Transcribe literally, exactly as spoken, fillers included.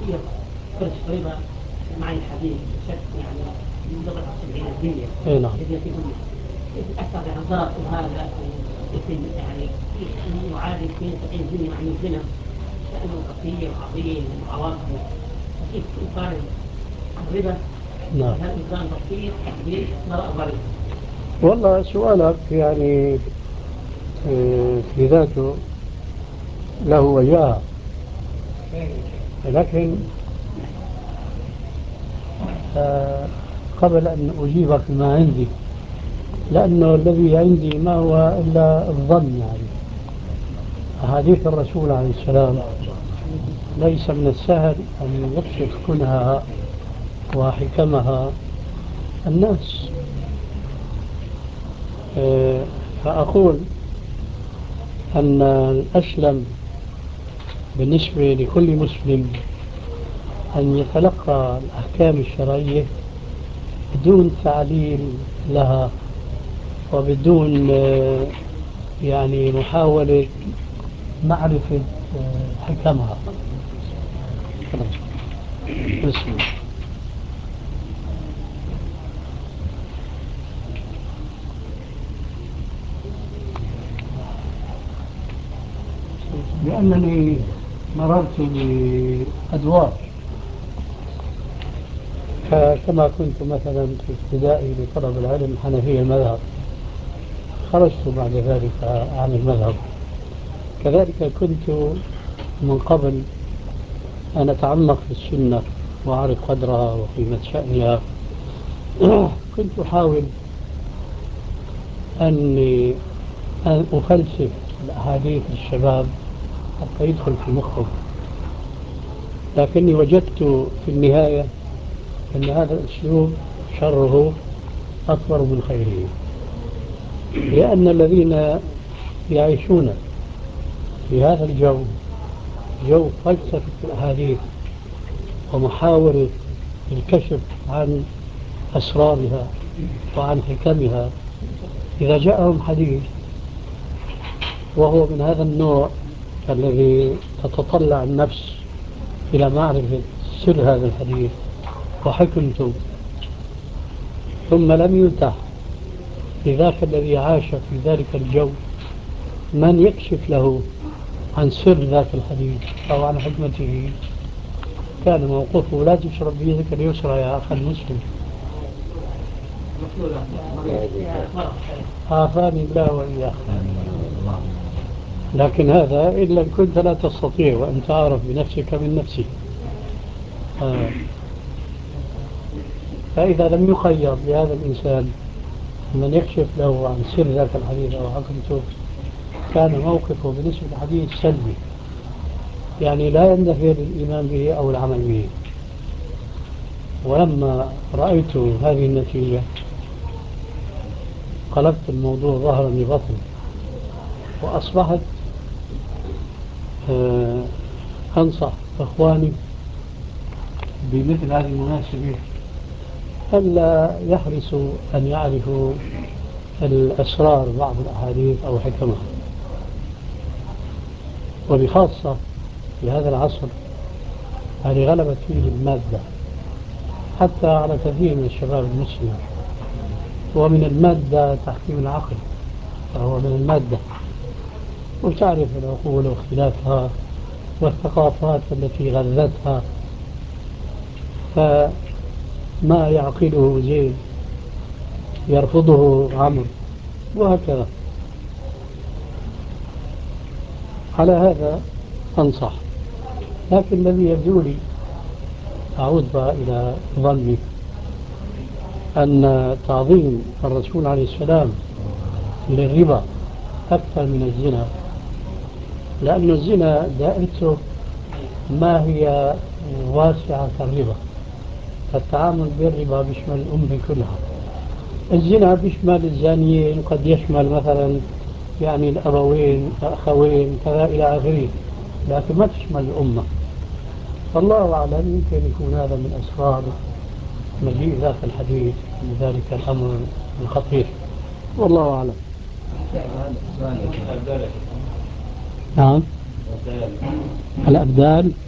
يصير فرش ربا مع الحديث بشكل يعني ينضبط السبعين الدنيا. اي نعم. إذا في أمة أكثر بأنظار وهذا يمكن يعني يعادل اثنين وسبعين دنيا عن الزنا شأنه كثير عظيم وعواقبه. كيف يقارن الربا نعم. هذا الإنسان بسيط بمرأة ضريبة؟ والله سؤالك يعني في ذاته له وجاهة، لكن قبل أن أجيبك ما عندي، لأنه الذي عندي ما هو إلا الظن، يعني أحاديث الرسول عليه السلام ليس من السهل أن يكشف كنها وحكمها الناس. فأقول أن الأسلم بالنسبة لكل مسلم أن يتلقى الأحكام الشرعية بدون تعليل لها وبدون يعني محاولة معرفة حكمها. بسم الله. لأنني مررت بأدوار، كما كنت مثلا في ابتدائي لطلب العلم حنفي المذهب، خرجت بعد ذلك عن المذهب. كذلك كنت من قبل أن أتعمق في السنة وأعرف قدرها وقيمة شأنها. كنت أحاول أني أن أفلسف الأحاديث للشباب حتى يدخل في مخهم، لكني وجدت في النهاية أن هذا الأسلوب شره أكبر من خيره، لأن الذين يعيشون في هذا الجو، جو فلسفة الأحاديث ومحاولة الكشف عن أسرارها وعن حكمها، إذا جاءهم حديث وهو من هذا النوع الذي تتطلع النفس إلى معرفة سر هذا الحديث وحكمته، ثم لم يتح لذاك الذي عاش في ذلك الجو من يكشف له عن سر ذاك الحديث أو عن حكمته، كان موقفه لا تشرب بيدك اليسرى يا أخي المسلم. عافاني الله وإياك. لكن هذا إلا إن كنت لا تستطيع وأنت أعرف بنفسك من نفسك. آه. فإذا لم يخير بهذا الإنسان من يكشف له عن سر ذاك الحديث أو حكمته، كان موقفه بالنسبة للحديث سلبي، يعني لا يندفع الإيمان به أو العمل به. ولما رأيت هذه النتيجة قلبت الموضوع ظهرا لبطن، وأصبحت آه أنصح إخواني بمثل هذه المناسبة ألا يحرصوا أن يعرفوا الأسرار بعض الأحاديث أو حكمها، وبخاصة في هذا العصر الذي غلبت فيه المادة حتى على كثير من الشباب المسلم. ومن المادة تحكيم العقل، فهو من المادة، وتعرف العقول واختلافها والثقافات التي غذتها، فما يعقله زيد يرفضه عمرو وهكذا. على هذا أنصح. لكن الذي يبدو لي، أعود بقى إلى ظني، أن تعظيم الرسول عليه السلام للربا أكثر من الزنا، لأن الزنا دائرته ما هي واسعة كالربا، فالتعامل بالربا بيشمل الأمة كلها. الزنا بيشمل الزانيين، قد يشمل مثلا يعني الأبوين الأخوين كذا إلى آخره، لكن ما تشمل الأمة. فالله أعلم، يمكن يكون هذا من أسرار مجيء ذاك الحديث لذلك الأمر الخطير، والله أعلم. نعم. الأبدال